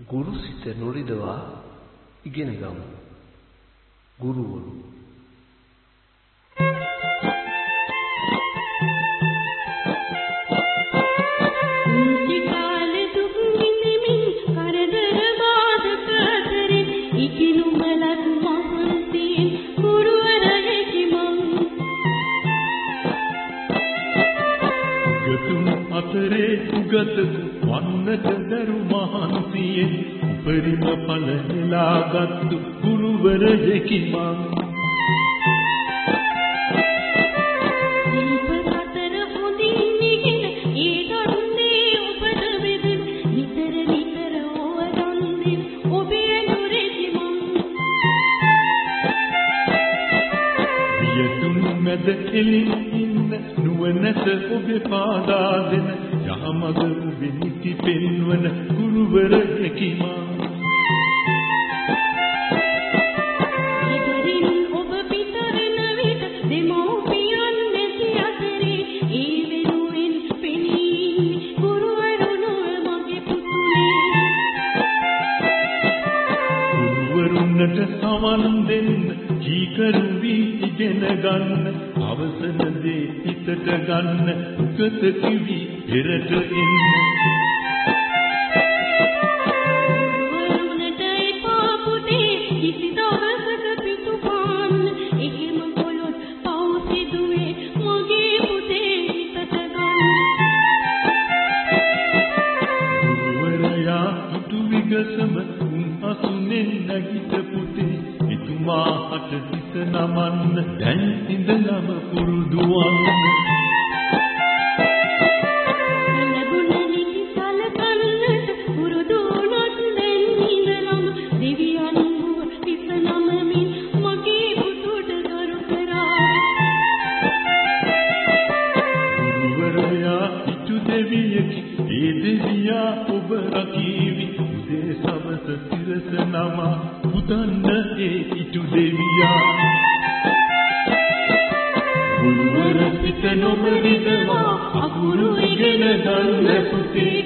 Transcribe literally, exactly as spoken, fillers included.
ගුරු සිත නොරිදවා ඉගෙන ගමු. ගුරුවරු අතරේ උගත වන්නට දරු මහන්සියෙන් උපරිම ඵල නෙලාගත්තු ගුරුවරයෙකි මං. දීප අතර හොඳින් නිගෙන ඒ දන්නේ ඔබට බෙදෙන නිතර නිතර ඔව දන්නේ ඔබේ නුරෙකි මං. වියතුන් මැද එළින් ඉන්න නුවණට ඔබේ පාදා දෙන යහමඟ ඔබේ නිති පෙන්වන ගුරුවරයෙකි මා. ඉදිරින් ඔබ පිට වෙන විට දෙමෝපියන් නැති අතරේ ඒ වෙනුවෙන් පෙනී ගුරුවරුණෝ මගේ පුතුනේ. ගුරුවරුන්ට සමන් දෙන්න කීකරු වී ඉගෙන ගන්න අවසන දේ හිතට ගන්න උගත කිවි පෙරට එන්න. ගුරුවරුන්ට එපා පුතේ කිසි දවසක පිටු පාන්න එහෙම කළොත් පව් සිදුවේ මගේ පුතේ හිතට ගන්න. ගුරුවරයා හිතු විගසම උන් අසුනේ නැගිට පුතේ එතුමාට හිත නමන්න දැන් ඉඳලම පුරුදු වන්න. ඒ දෙවියා ඔබ රකීවි උදේ සවස සිරස නම පුතන්න ඒ ඉටු දෙවියා. ගුරුවර සිත නොමරිදවා අකුරු ඉගෙන ගන්න පුතේ